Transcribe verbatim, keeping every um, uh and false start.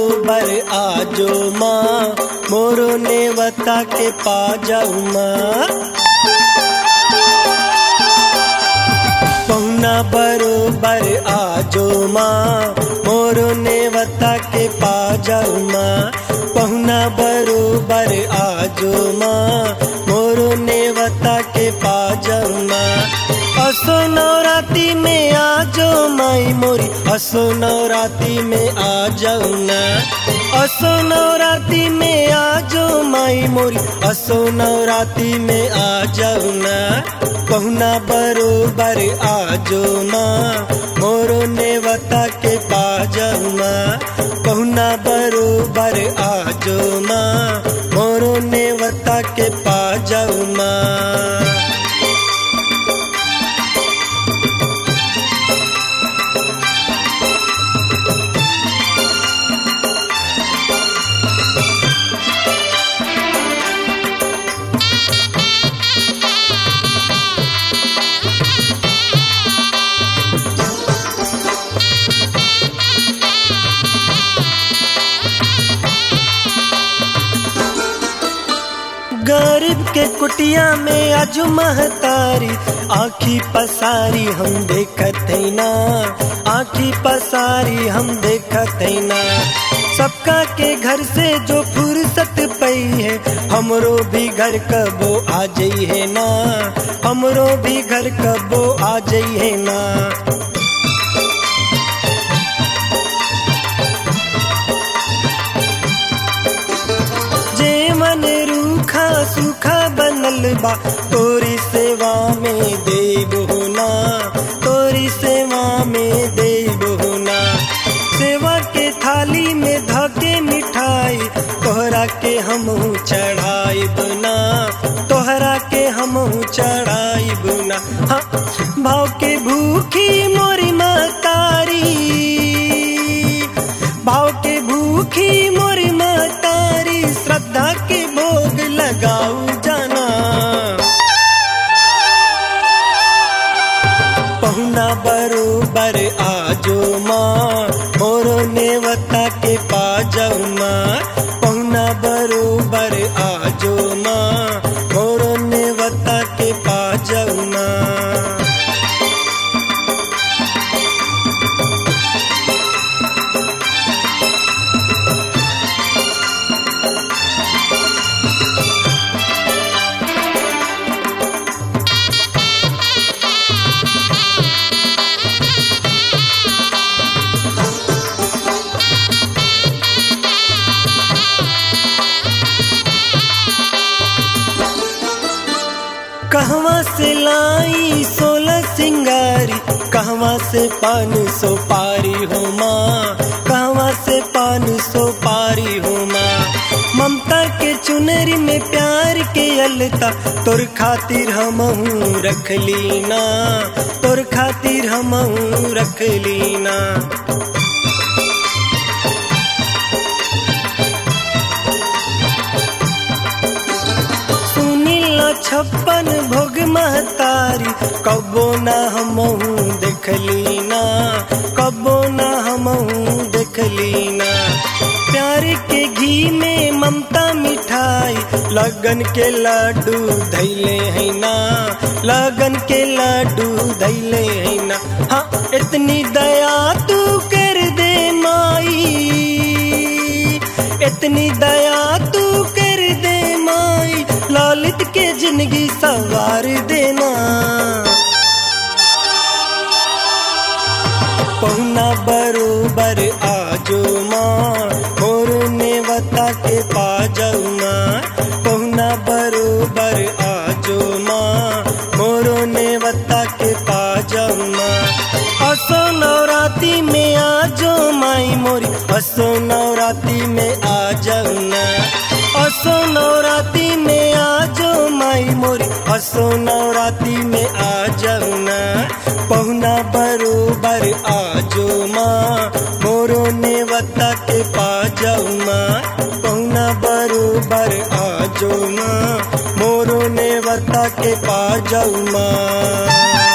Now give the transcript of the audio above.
बरोबर आजो माँ, मोरो नेवता के पा जाऊ माँ। पहुना बरोबर आजो माँ, मोरो नेवता के पा जाऊ माँ। पहुना बरोबर आजो माँ, मोरो नेवता के पा जाऊ माँ। असो नवराती में आजो माई मोरी, असो नवराती में आ जाऊ ना। असो नवराती में आजो माई मोरी, असो नवराती में आ जाऊ ना। पहुना बरोबर आजो माँ, मोरो नेवता के पा जाऊ माँ। पहुना बरोबर आजो माँ, मोरो नेवता के पा जाऊ माँ। गरीब के कुटिया में आजू महतारी, आँखी पसारी हम देखत है ना। आँखी पसारी हम देखत है ना। सबका के घर से जो फुर्सत पई है, हमरो भी घर कबो आ जाई है ना। हमरो भी घर कबो आ जाई है ना। सूखा बनल बा तोरी सेवा में देव होना। तोरी सेवा में देव होना। सेवा के थाली में धके मिठाई, तोहरा के हमहू चढ़ाई बना। तोहरा के हमहू चढ़ाई बना। हाँ, भाव के भूखी मोरी महतारी, भाव के भूखी मोरी महतारी, श्रद्धा के भोग लगाऊ जाना। पहुना बरोबर आजो माँ, मोरो नेवता के पा जाऊ माँ। पहुना बरोबर आजो माँ, मोरो नेवता के पा जाऊ माँ। कहवा से लाई सोलह सिंगारी, कहवा से पान सौ पारी हो माँ। कहवा से पान सौ पारी हो माँ। ममता के चुनरी में प्यार के अलता, तोर खातिर हमहू रख लीना। तोर खातिर हमहू रख लीना। छप्पन भोग महतारी, कबो ना हमहू देख लीना। कबो ना हमहू देख लीना। प्यार के घी में ममता मिठाई, लगन के लड्डू धैले है ना। लगन के लड्डू धैले है ना। हाँ, इतनी दया तू कर दे माई, इतनी दया तू कर दे माई। ललित के जिंदगी सवार देना। पहुना बरोबर आजो माँ, मोरो नेवता के पा जाऊ माँ। पहुना बरोबर आजो माँ, मोरो नेवता के पा जाऊ माँ। असो नवराती में आजो माई मोरी, असो नवराती में आ जाऊ ना। असो नवराती में आजो माई मोरी, असो नवराती में आ जाऊ ना। पहुना बरोबर आजो माँ, मोरो नेवता के पा जाऊ माँ। पहुना बरोबर आजो माँ, मोरो नेवता के पा जाऊ माँ।